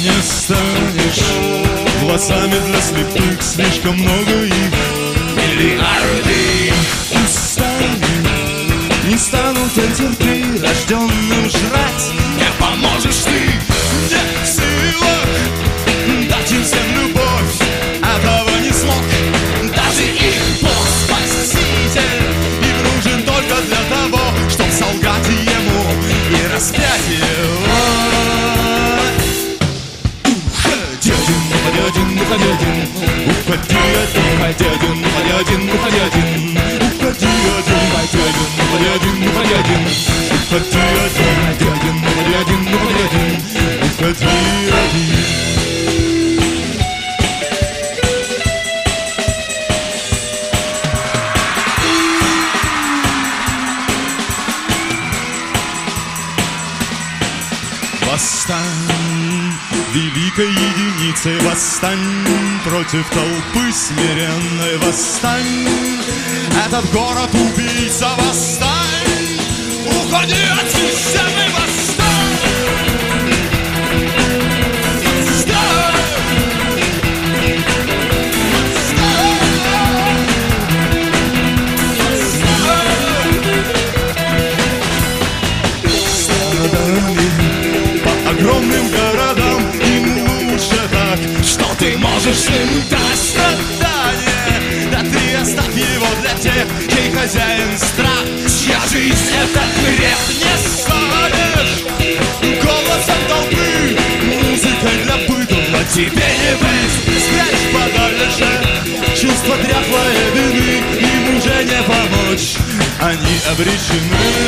не станешь глазами для слепых, слишком много их. Миллиарды устали, не станут эти рожденным жрать. Не поможешь ты, нет в силах дать им всем любовь, этого не смог даже их Бог Спаситель. И нужен только для того, чтоб солгать ему и распять его. Уходи один, уходи один, уходи один, уходи один, уходи один, уходи один, уходи один, уходи один, уходи один, уходи один, уходи один, уходи один, уходи один. Восстань, великой единицей, восстань против толпы смиренной, восстань, этот город убийца, восстань, уходи от системы, восстань, восстань, огромным городам им лучше так, что ты можешь с ним дать страдания. Да ты оставь его для тех, чей хозяин страх, чья жизнь этот грех не станешь. Голосом толпы, музыкой для быдла тебе не быть, спрячь подальше чувство дряхлой вины, им уже не помочь, они обречены.